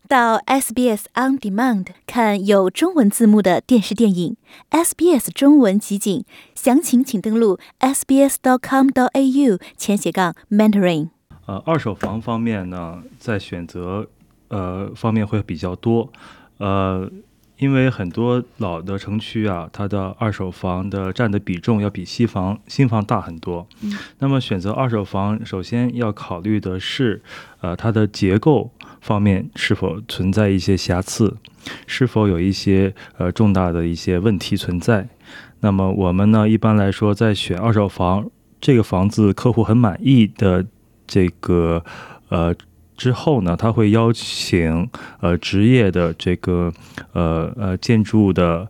到 SBS On Demand 看有中文字幕的电视电影 SBS 中文集锦，详情请登录 sbs.com.au/Mandarin。 二手房方面呢，在选择方面会比较多，因为很多老的城区啊，它的二手房的占的比重要比新房大很多。那么选择二手房，首先要考虑的是，它的结构方面是否存在一些瑕疵，是否有一些重大的一些问题存在。那么我们呢，一般来说在选二手房，这个房子客户很满意的这个之后呢，他会邀请职业的这个建筑的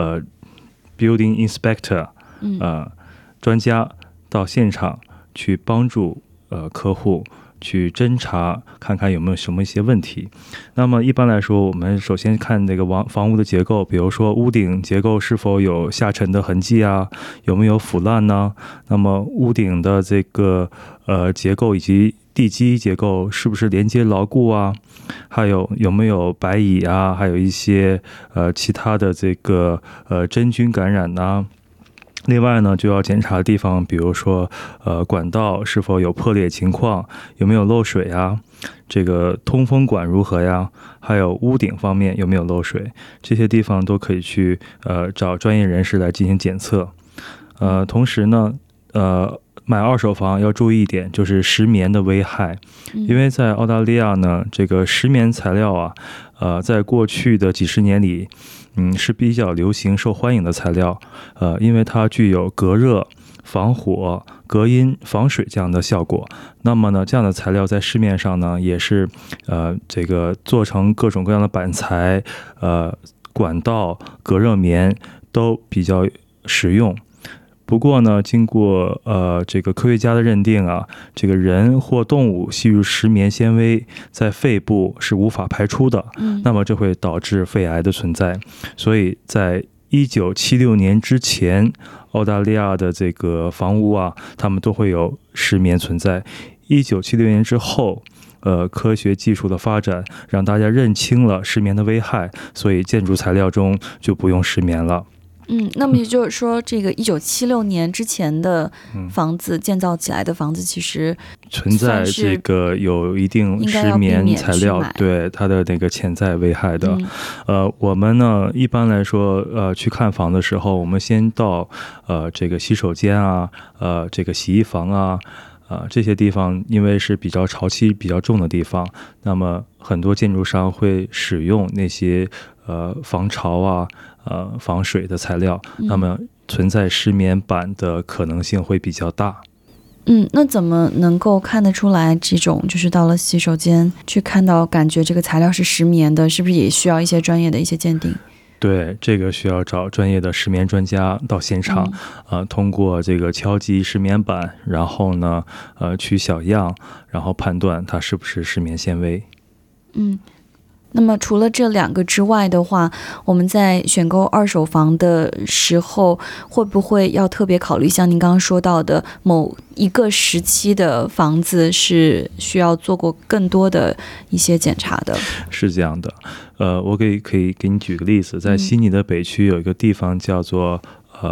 building inspector 专家到现场去帮助客户去侦查，看看有没有什么一些问题。那么一般来说，我们首先看那个房屋的结构，比如说屋顶结构是否有下沉的痕迹啊，有没有腐烂呢？那么屋顶的这个结构以及地基结构是不是连接牢固啊？还有没有白蚁啊？还有一些其他的这个真菌感染啊？另外呢，就要检查的地方，比如说管道是否有破裂情况，有没有漏水啊？这个通风管如何呀？还有屋顶方面有没有漏水？这些地方都可以去找专业人士来进行检测。同时呢，买二手房要注意一点，就是石棉的危害。因为在澳大利亚呢，这个石棉材料啊，在过去的几十年里，是比较流行、受欢迎的材料。因为它具有隔热、防火、隔音、防水这样的效果。那么呢，这样的材料在市面上呢，也是这个做成各种各样的板材、管道、隔热棉都比较实用。不过呢，经过这个科学家的认定啊，这个人或动物吸入石棉纤维在肺部是无法排出的，那么这会导致肺癌的存在。所以在1976年之前，澳大利亚的这个房屋啊，他们都会有石棉存在。1976年之后，科学技术的发展让大家认清了石棉的危害，所以建筑材料中就不用石棉了。 那么也就是说，这个1976年之前的房子建造起来的房子，其实存在这个有一定石棉材料对它的那个潜在危害的。我们呢一般来说去看房的时候，我们先到这个洗手间啊，这个洗衣房啊。这些地方因为是比较潮气比较重的地方，那么很多建筑商会使用那些防潮啊、防水的材料，那么存在石棉板的可能性会比较大。 那怎么能够看得出来这种就是到了洗手间去看到感觉这个材料是石棉的，是不是也需要一些专业的一些鉴定？ 对，这个需要找专业的石棉专家到现场，通过这个敲击石棉板，然后呢，取小样，然后判断它是不是石棉纤维。 那么除了这两个之外的话，我们在选购二手房的时候，会不会要特别考虑像您刚刚说到的某一个时期的房子是需要做过更多的一些检查的？ 是这样的，我可以给你举个例子，在悉尼的北区有一个地方叫做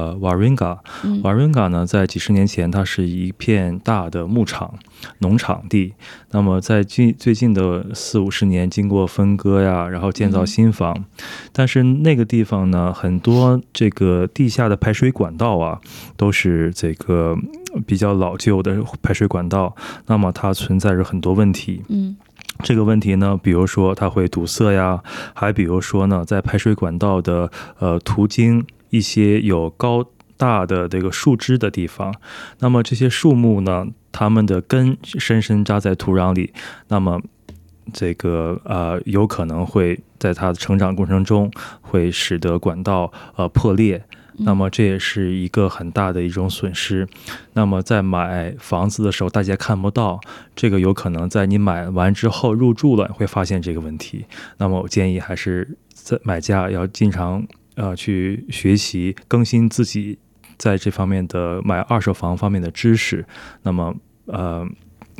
Warringah 呢，在几十年前它是一片大的牧场、农场地。那么在最近的40-50年，经过分割呀，然后建造新房。但是那个地方呢，很多这个地下的排水管道啊，都是这个比较老旧的排水管道，那么它存在着很多问题。这个问题呢，比如说它会堵塞呀，还比如说呢，在排水管道的途经一些有高大的这个树枝的地方，那么这些树木呢，它们的根深深扎在土壤里，那么这个有可能会在它的成长过程中会使得管道破裂。那么这也是一个很大的一种损失。那么在买房子的时候大家看不到，这个有可能在你买完之后入住了会发现这个问题。那么我建议还是在买家要经常去学习更新自己在这方面的买二手房方面的知识，那么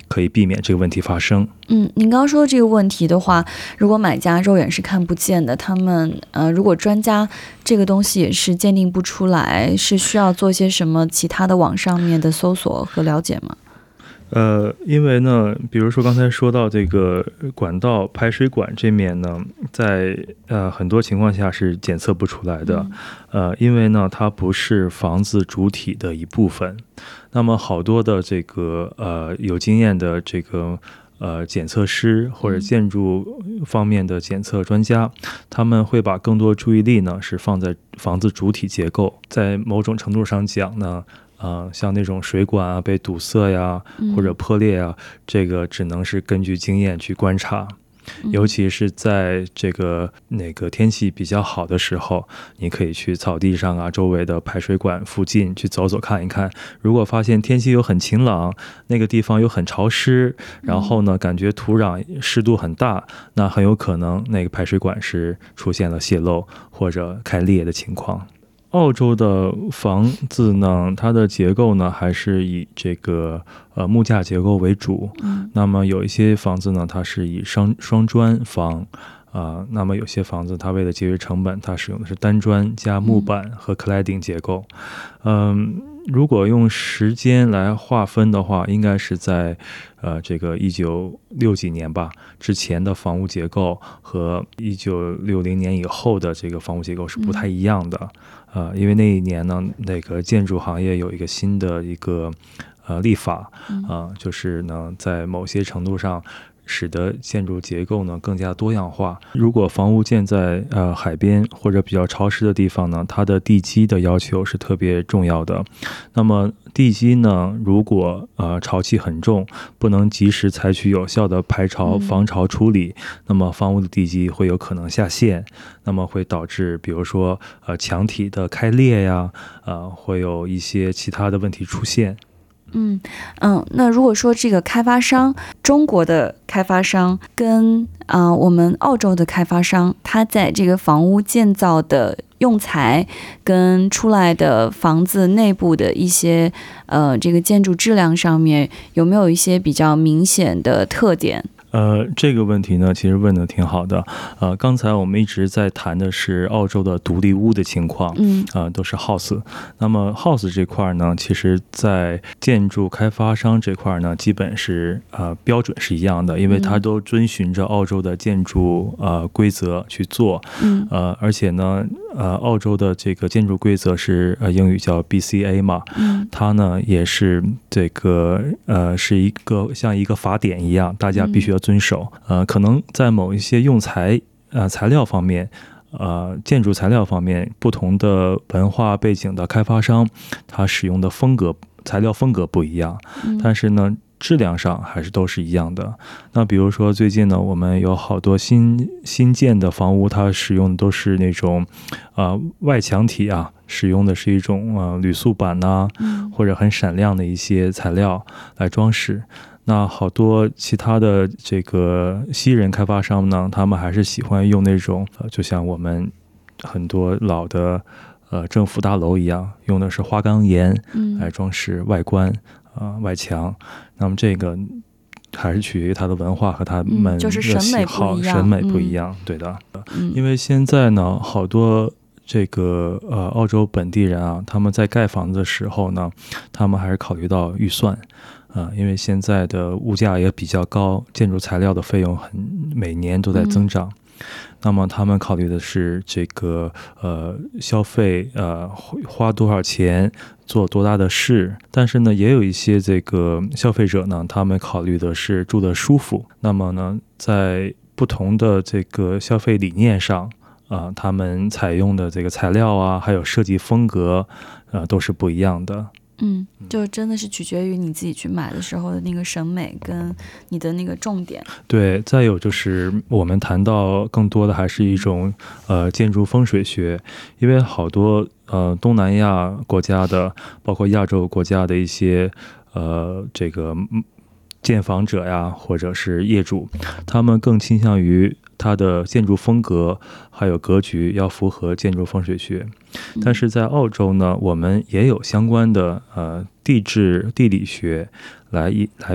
可以避免这个问题发生。 您刚刚说的这个问题的话，如果买家肉眼是看不见的，他们如果专家这个东西也是鉴定不出来，是需要做些什么其他的网上面的搜索和了解吗？ 因为呢，比如说刚才说到这个管道排水管这面呢，在很多情况下是检测不出来的，因为呢它不是房子主体的一部分。那么好多的这个有经验的这个检测师或者建筑方面的检测专家，他们会把更多注意力呢是放在房子主体结构。在某种程度上讲呢，像那种水管啊被堵塞呀或者破裂啊，这个只能是根据经验去观察。尤其是在这个天气比较好的时候，你可以去草地上啊，周围的排水管附近去走走看一看。如果发现天气又很晴朗，那个地方又很潮湿，然后呢感觉土壤湿度很大，那很有可能那个排水管是出现了泄漏或者开裂的情况。澳洲的房子呢，它的结构呢还是以这个木架结构为主。那么有一些房子呢，它是以双砖房，那么有些房子它为了节约成本，它使用的是单砖加木板和 cladding 结构。如果用时间来划分的话，应该是在这个1960几年吧之前的房屋结构和1960年以后的这个房屋结构是不太一样的。因为那一年呢，那个建筑行业有一个新的一个立法，就是呢在某些程度上使得建筑结构呢更加多样化。如果房屋建在海边或者比较潮湿的地方呢，它的地基的要求是特别重要的。那么地基呢，如果潮气很重，不能及时采取有效的排潮防潮处理，那么房屋的地基会有可能下陷，那么会导致比如说墙体的开裂呀，会有一些其他的问题出现。 那如果说这个开发商，中国的开发商跟我们澳洲的开发商，他在这个房屋建造的用材跟出来的房子内部的一些这个建筑质量上面，有没有一些比较明显的特点？ 这个问题呢，其实问得挺好的。刚才我们一直在谈的是澳洲的独立屋的情况，都是 house。那么 house 这块呢，其实在建筑开发商这块呢，基本是标准是一样的，因为它都遵循着澳洲的建筑规则去做。而且呢，澳洲的这个建筑规则是英语叫 BCA 嘛，它呢也是这个是一个像一个法典一样，大家必须要遵守。可能在某一些用材材料方面，建筑材料方面，不同的文化背景的开发商，他使用的材料风格不一样，但是呢质量上还是都是一样的。那比如说最近呢，我们有好多新建的房屋，它使用的都是那种外墙体啊，使用的是一种铝塑板呐，或者很闪亮的一些材料来装饰。那好多其他的这个西人开发商呢，他们还是喜欢用那种就像我们很多老的政府大楼一样，用的是花岗岩来装饰外观外墙。那么这个还是取决于他的文化和他们的喜好，审美不一样，对的。因为现在呢，好多这个澳洲本地人啊，他们在盖房子的时候呢，他们还是考虑到预算。因为现在的物价也比较高，建筑材料的费用每年都在增长。那么他们考虑的是这个消费花多少钱做多大的事，但是呢也有一些这个消费者呢，他们考虑的是住得舒服。那么呢在不同的这个消费理念上他们采用的这个材料啊，还有设计风格都是不一样的。 就真的是取决于你自己去买的时候的那个审美跟你的那个重点。 对，再有就是我们谈到更多的还是一种建筑风水学，因为好多东南亚国家的，包括亚洲国家的一些这个建房者呀，或者是业主，他们更倾向于它的建筑风格还有格局要符合建筑风水学。但是在澳洲呢，我们也有相关的地理学来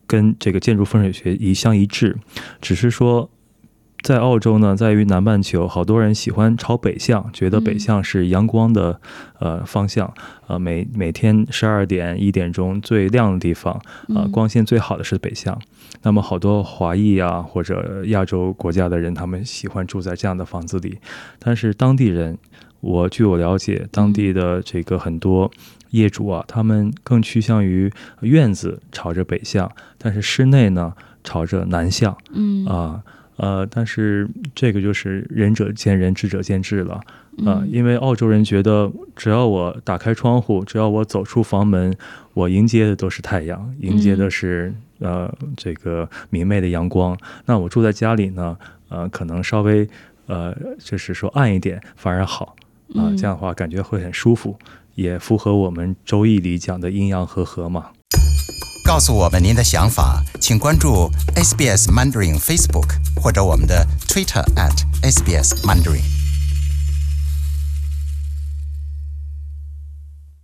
跟这个建筑风水学相一致，只是说在澳洲呢，在于南半球，好多人喜欢朝北向，觉得北向是阳光的方向，每天12点1点钟最亮的地方，光线最好的是北向。那么好多华裔啊或者亚洲国家的人，他们喜欢住在这样的房子里，但是当地人，据我了解，当地的这个很多业主啊，他们更趋向于院子朝着北向，但是室内呢朝着南向，但是这个就是仁者见仁，智者见智了，因为澳洲人觉得只要我打开窗户，只要我走出房门，我迎接的都是太阳，迎接的是这个明媚的阳光。那我住在家里呢，可能稍微就是说暗一点反而好这样的话感觉会很舒服，也符合我们周易里讲的阴阳和合嘛。 告诉我们您的想法，请关注 SBS Mandarin Facebook 或者我们的 Twitter @SBS Mandarin。